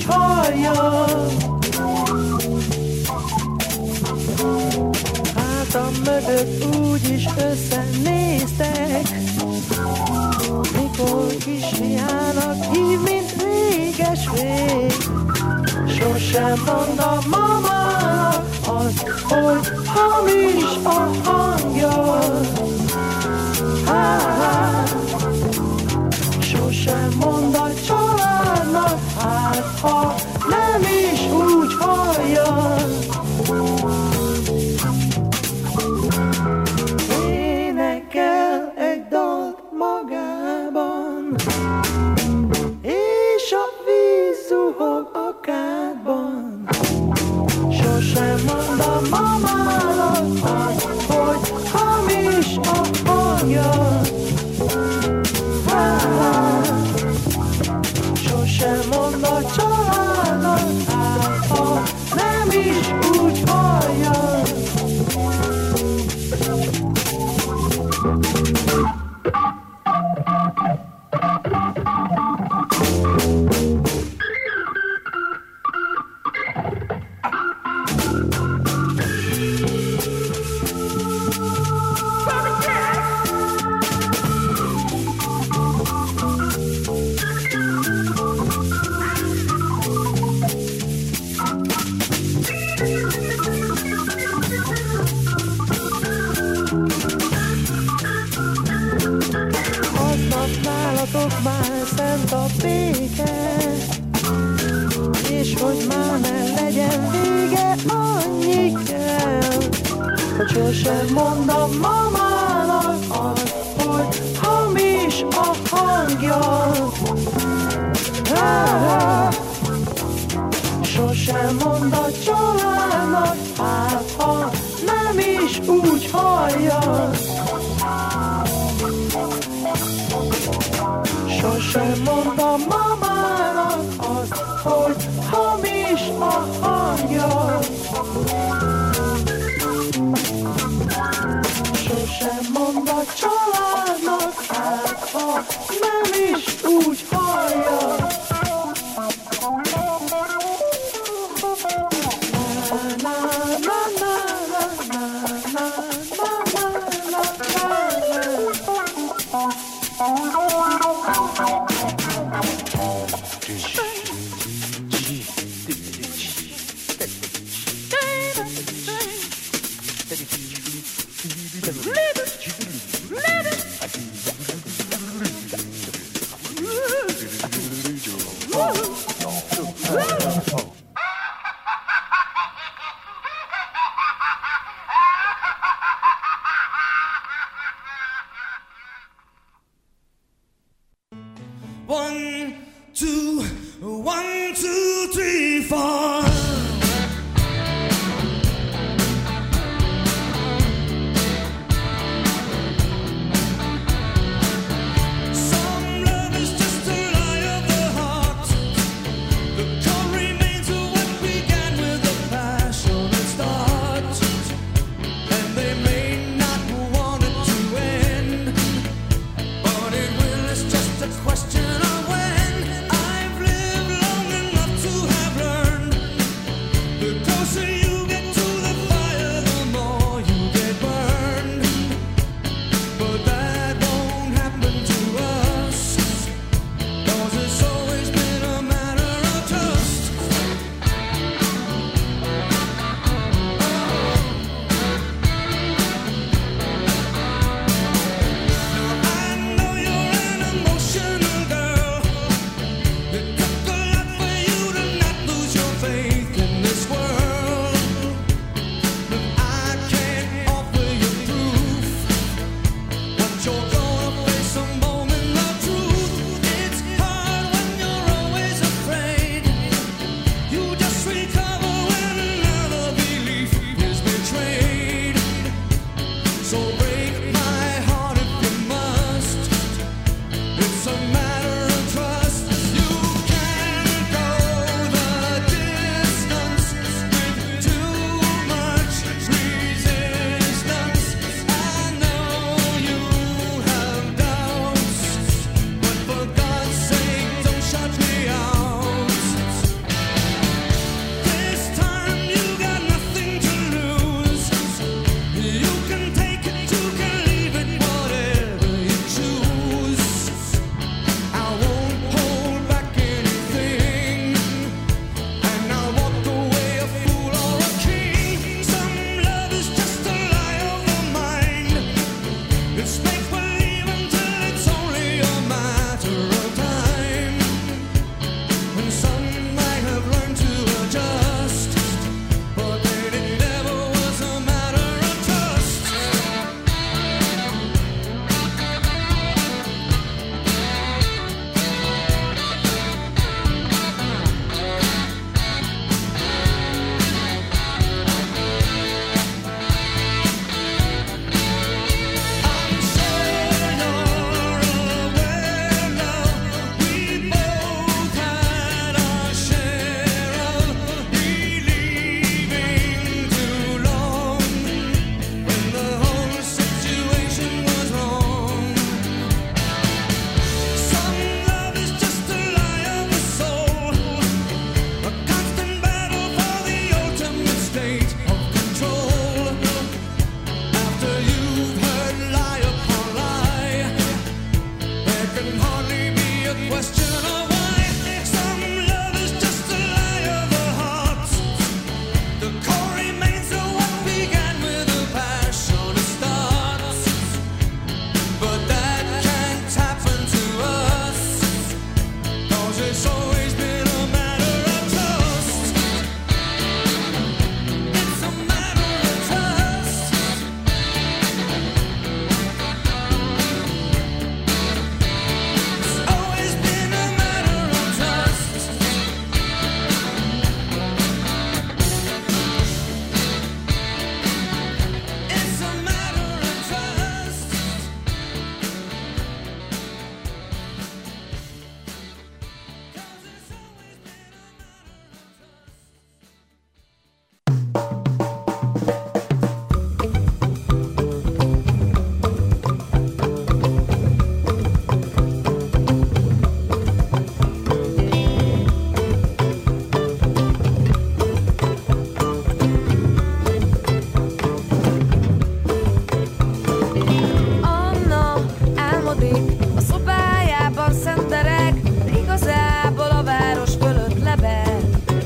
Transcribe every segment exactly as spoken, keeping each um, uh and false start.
úgy hallja. Hátam mögött úgyis összenéztek, mikor kisfiának hív, mint réges rég. Sosem mond a mamának azt, hogy hamis a hangja. Há-há. Sosem mond a családnak, hát ha nem is úgy hallja. Énekel egy dalt magában, és a víz zuhog a kádban. Sosem mond a mamának azt, hogy hamis a hangja. Sosem mond a családnak, hát ha nem is úgy hallja. Nálatok már szent a béke, és hogy már ne legyen vége, annyi kell, hogy sosem mond a mamának azt, hogy hamis a hangja. Há-há. Sosem mond a családnak, hát ha nem is úgy hallja. Sosem mond a mamának azt, hogy hamis a hangja. Sosem mond a családnak, hát ha nem is úgy hallja. One, two, one, two, three, four. Some love is just a lie of the heart. The core remains of what began with a passionate start. And they may not want it to end, but it will. It's just a question of when. I've lived long enough to have learned it's always been a matter of trust. It's a matter of trust. It's always been a matter of trust. It's a matter of trust. Anna álmodik, a szobájában szentereg, de igazából a város fölött lebeg.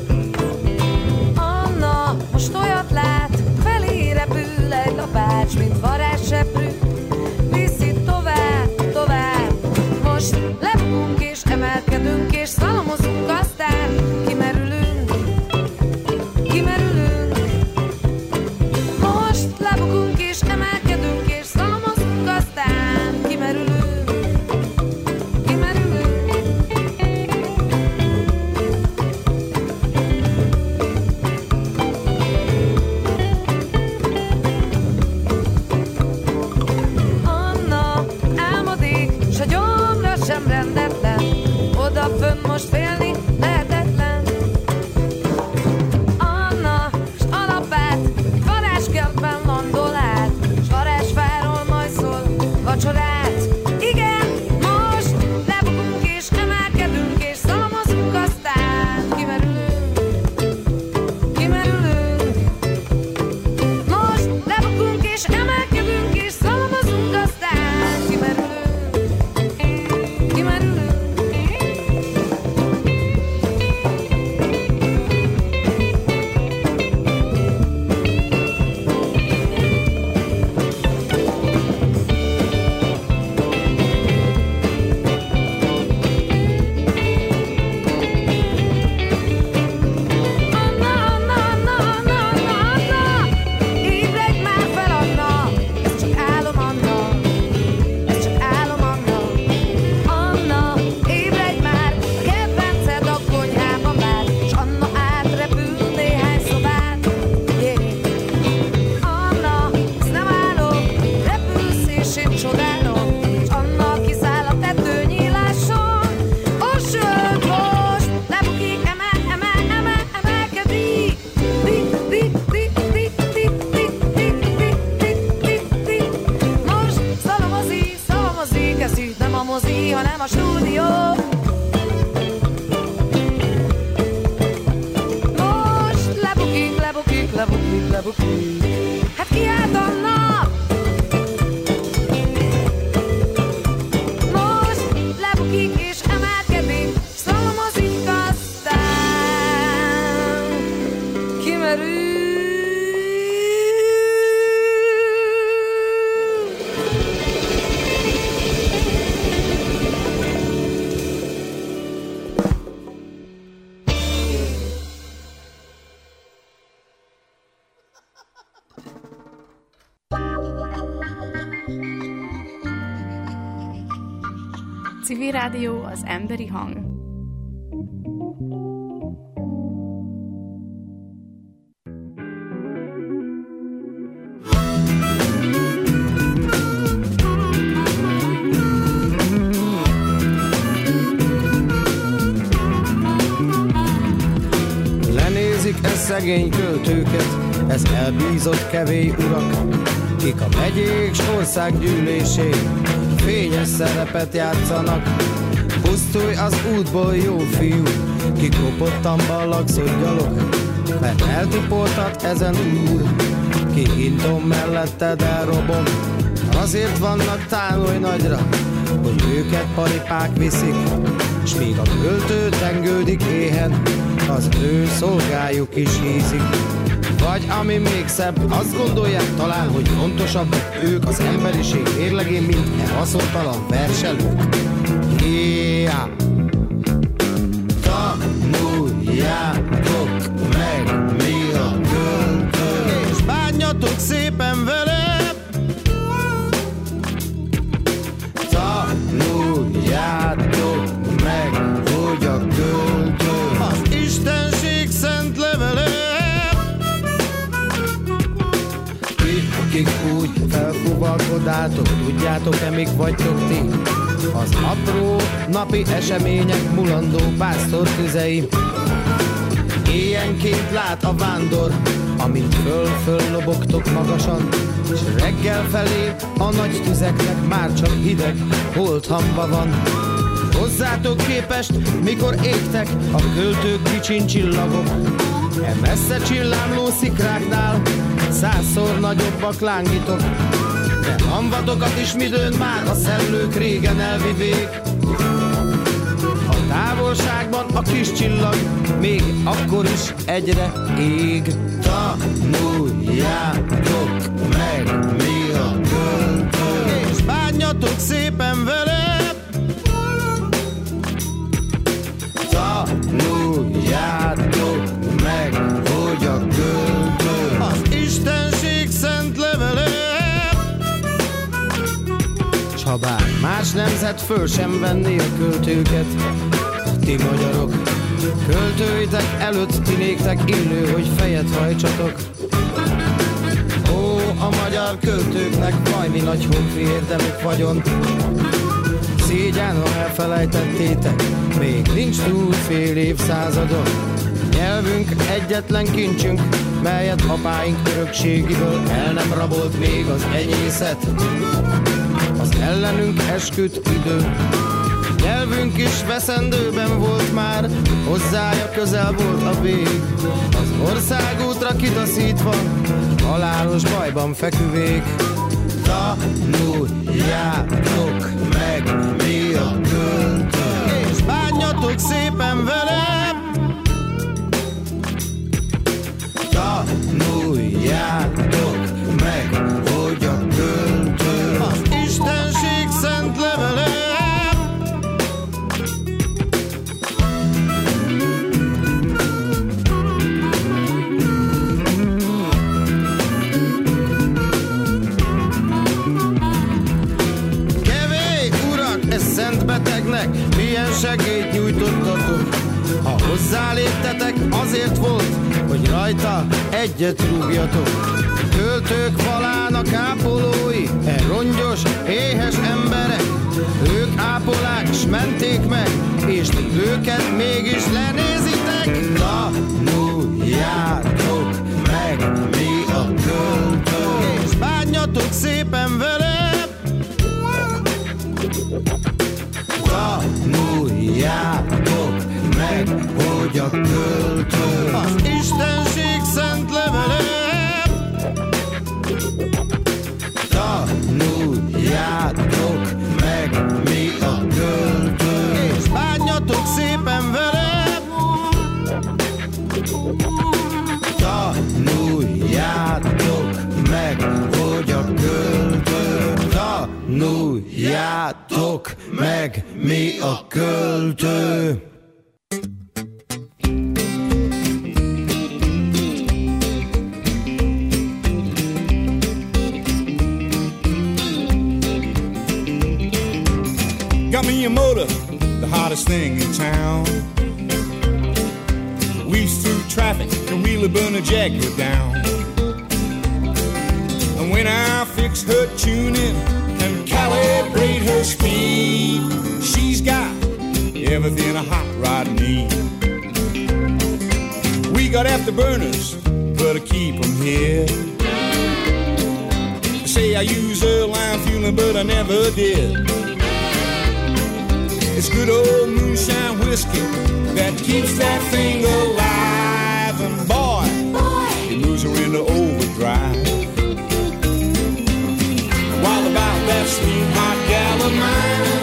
Anna most olyat lát, felé repül egy lapács, mint varázsseprű. Viszi tovább, tovább, most lebukunk és emelkedünk, és szalmozunk, aztán kimerülünk, kimerülünk. Most lebukunk és emelkedünk, és szalmazunk, aztán kimerülünk, kimerülünk. Anna álmodik, s a gyomra sem rendetlen, odafönn most félni lehetetlen. Anna s alapát varázskertben landol át, s varázsfáról majd szól vacsorát. Igen, most lebukunk és emelkedünk, és szalmazunk, aztán kimerülünk, kimerülünk. Most lebukunk és emelkedünk, és szalmazunk, aztán kimerülünk, kimerülünk. Anna, Anna, Anna, Anna, Anna, Anna, ébredj már fel, Anna, ez csak álom, Anna, ez csak álom, Anna. Anna, ébredj már, a kedvenced a konyhában vár, s Anna átrepül néhány szobát. Yeah. Anna, ez nem álom, repülsz és én csodálom, s Anna kiszáll a tetőnyíláson. Ó, sőt, most lebukik, emel, emel, emel, emelkedik. Di, di, di, di, di, di, di, di, di, di, di. Most szalamozik, szalamozik, ez így nem a mozi, hanem a stúdió. Most lebukik, lebukik, lebukik, lebukik. Hát ki állt Anna? Most lebukik és emelkedik, szalamozik, aztán kimerül. Civil Rádió, az emberi hang. Lenézik e szegény költőket, ez elbízott kevély urak, kik a megyék s országgyűlésén fényes szerepet játszanak. Pusztulj az útból, jó fiú, kik kopottan ballagszod gyalog, mert eltipoltat ezen úr, ki hintom melletted elrobom. Azért vannak tánolj nagyra, hogy őket paripák viszik, s míg a költő tengődik éhen, az ő szolgájuk is hízik. Vagy ami még szebb, azt gondolják talán, hogy fontosabbak ők az emberiség mérlegén, mint e haszontalan verselők. Yeah. uralkodátok, tudjátok-e, mik vagytok ti? Az apró napi események mulandó pásztor tüzei. Éjjenként lát a vándor, amint föl-föl lobogtok magasan, és reggel felé a nagy tüzeknek már csak hideg holdhamba van. Hozzátok képest, mikor égtek a költők kicsin csillagok, e messze csillámló szikráknál százszor nagyobbak lángítok. De hamvatokat is midőn már a szellők régen elvivék. A távolságban a kis csillag még akkor is egyre ég. Tanuljátok meg, mi a költő, és bánjatok szépen vele. Tanuljátok meg, hogy a költő az Istenség szent levele. S ha bár más nemzet föl sem venné a költőket, ti magyarok, költőitek előtt ti néktek illő, hogy fejet hajtsatok. Ó, a magyar költőknek vajmi nagy honfi érdemük vagyon. Szégyen, ha elfelejtettétek, még nincs túl fél évszázadon. Nyelvünk egyetlen kincsünk, melyet apáink örökségiből el nem rabolt még az enyészet. Az ellenünk esküdt idő, nyelvünk is veszendőben volt már, hozzája közel volt a vég. Az országútra kitaszítva, halálos bajban feküvék. Tanuljátok meg, mi a költő, és bánjatok szépen velem. Tanuljátok meg, hogy a költő az Istenség szent levele. Betegnek milyen segélyt nyújtottatok. Ha hozzáléptetek, azért volt, hogy rajta egyet rúgjatok. Költők falának ápolói, e rongyos, éhes emberek. Ők ápolák, s menték meg, és ti őket mégis lenézitek. Tanuljátok meg, mi a költő, és bánjatok szépen vele. Tanuljátok meg, hogy a költő az Istenség szent levele. Tanuljátok meg, mi a költő, és bánjatok szépen vele. Tanuljátok meg, hogy a költő. Tanuljátok meg, mi a költő. Got me a motor, the hottest thing in town. Weaves through traffic, can really burn a Jaguar down. And when I fix her tuning and calibrate her speed, she's got everything a hot rod needs. We got afterburners, but I keep them here. I say I use her line fueling, but I never did. It's good old moonshine whiskey that keeps that thing alive. And boy, boy, it moves her into overdrive. While about that sweet hot gal of mine,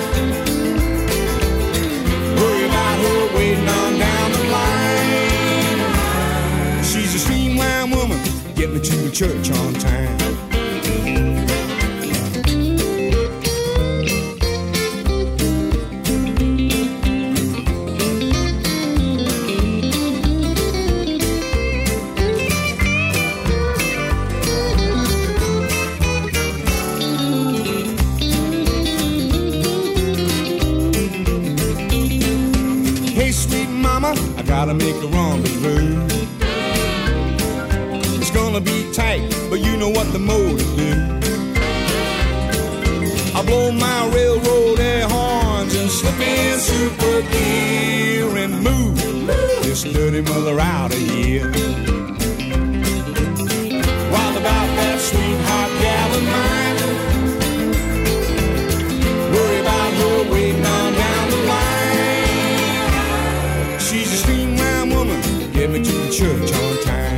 worry about her waiting on down the line. She's a streamline woman, get me to the church on time. I gotta make a rendezvous. It's gonna be tight, but you know what the motive do. I blow my railroad air horns and slip in super gear and move, move this dirty mother out of here. While about that sweetheart gal of mine, worry about her waiting on down the line. She's a streamline woman, get me to the church on time.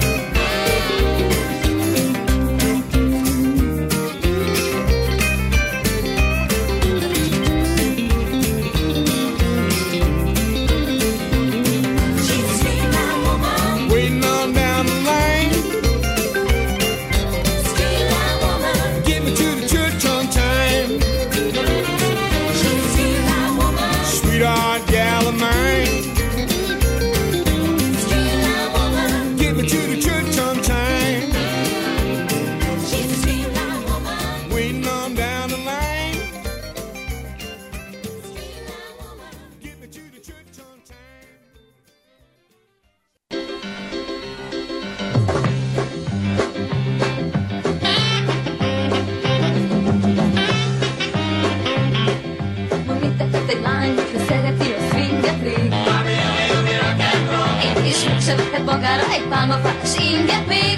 Magára egy pálmafás inget még.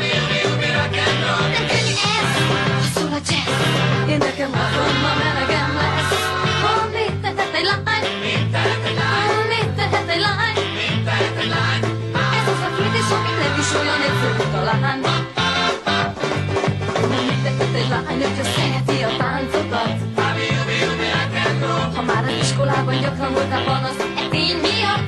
Nem könnyű ez, ha szól a jazz. Én nekem otthon ma melegem lesz. Ha mit tehet egy lány? Ha mit tehet egy lány? Ez az a kérdés, amit nem is olyan egyszerű talán. Mit tehet egy lány, hogyha szereti a táncokat? Ha már az iskolában gyakran voltál panasz e tény miatt.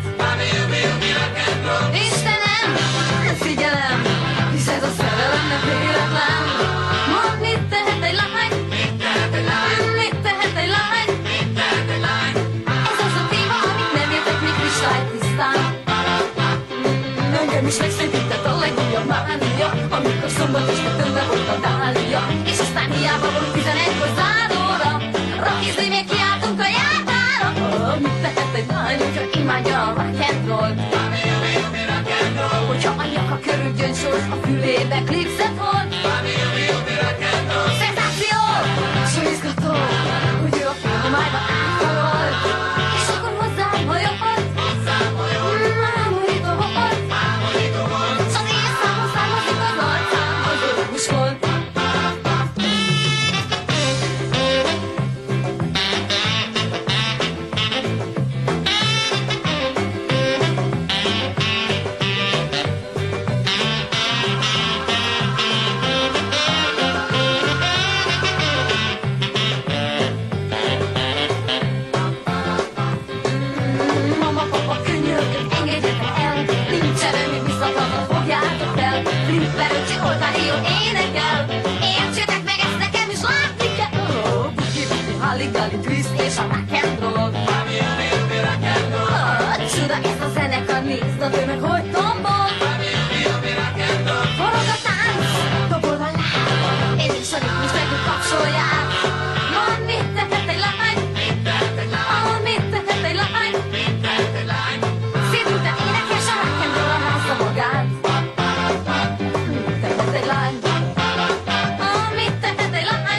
Istenem, figyelem, hisz ez a szerelem nem véletlen. Mondd, mit tehet egy lány? Mit tehet egy lány? Ez az a téma, amit nem értek még kristálytisztán. Engem is megszentített a legújabb mánia, amikor szombat este tőle volt a dália. És aztán hiába volt tizenegykor záróra, rockizni még kiáltunk a járdára. Mit tehet egy lány, hogyha imádja a rock and roll-t? Hogyha a nyaka körül gyöngyszors, a fülébe klipszet hord. Szenzáció! So izgató, hogy ő a filmájba átkarol. És akkor hozzám hajolt. Mámorító volt. S az én számon származik az arcám, az örömös volt. Halligalli twist és a rock and roll. Oh, csuda ez a zenekar, nézd a meg hogy tombol. Forog a tánc, dobol a láb, és a ritmus megint kapcsolják. Mondd, mit tehet egy lány? Oh, mit tehet egy lány? Szédülten énekes a rock and roll a házza magát. Mit tehet egy lány? Oh, mit tehet egy lány?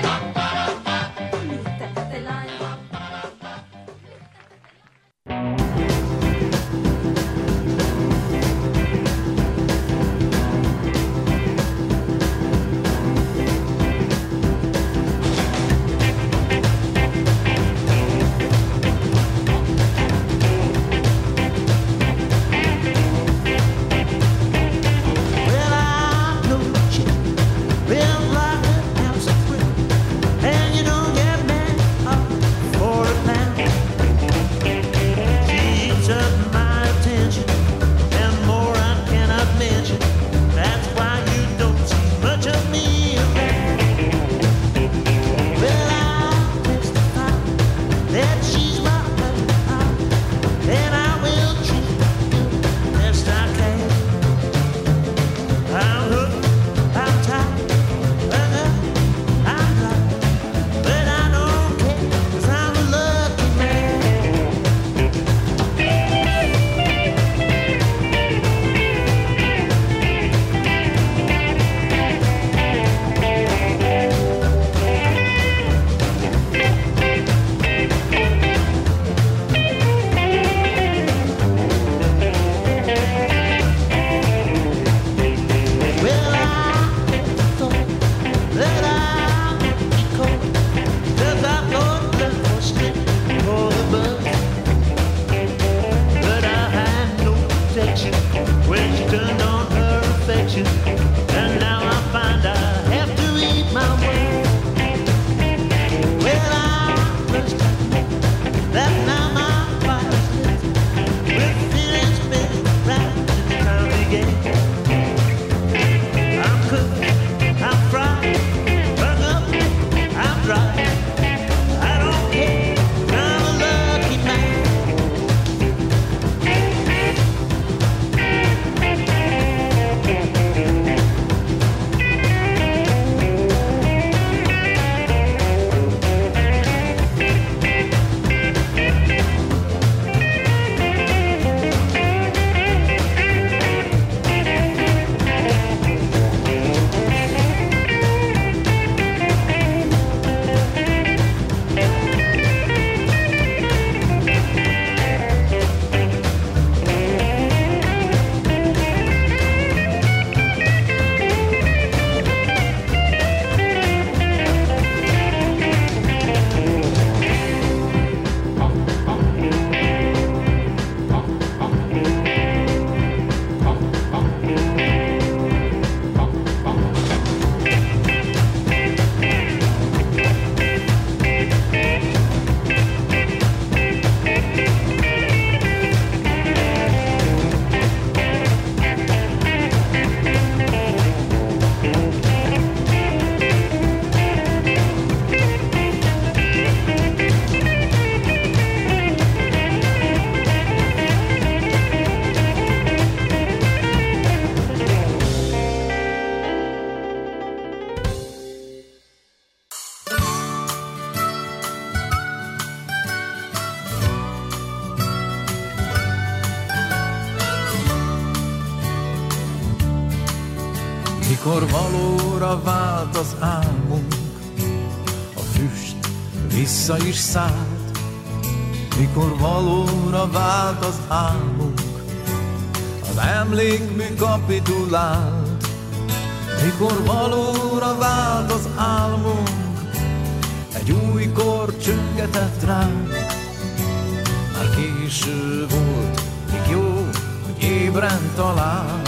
mikor valóra vált az álmunk, a füst vissza is szállt, mikor valóra vált az álmunk, az emlékmű kapitulált, mikor valóra vált az álmunk, egy új kor csöngetett ránk. Már késő volt, még jó, hogy ébren talál.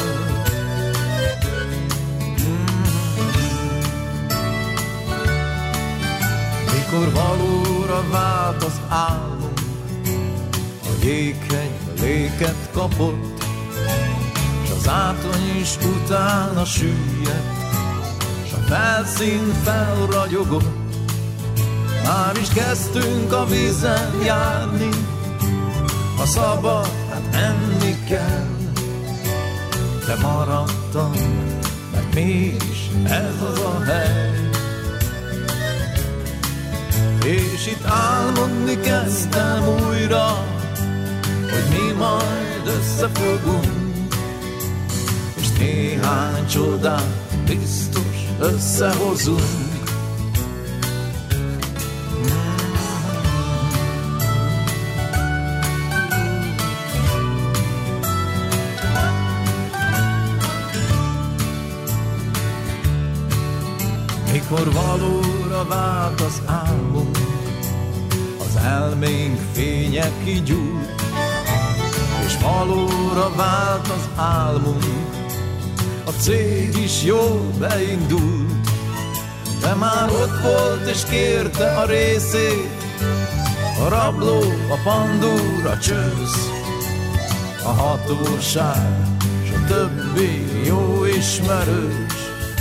Mikor valóra vált az álmunk, a jéghegy léket kapott, s az átony is utána süllyedt, s a felszín felragyogott. Már is kezdtünk a vízen járni, ha szabad, hát enni kell. De maradtam, mert mégis ez az a hely. És itt álmodni kezdtem újra, hogy mi majd összefogunk, és néhány csodát biztos összehozunk. Mikor valóra vált az álmunk, az elménk fénye kigyújt, és valóra vált az álmunk, a cég is jól beindult, de már ott volt és kérte a részét, a rabló, a pandúr, a csősz, a hatóság, s a többi jó ismerős.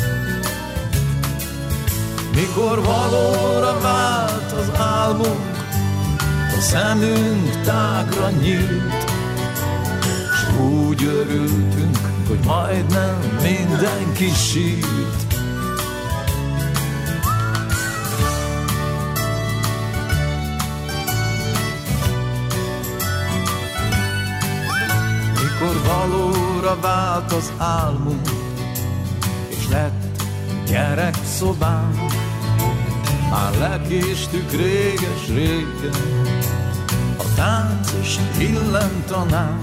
Mikor valóra vált az álmunk, a szemünk tágra nyílt, s úgy örültünk, hogy majdnem mindenki sírt. Mikor valóra vált az álmunk, és lett gyerekszobánk, már lekéstük réges-régen, a tánc és illemtanán,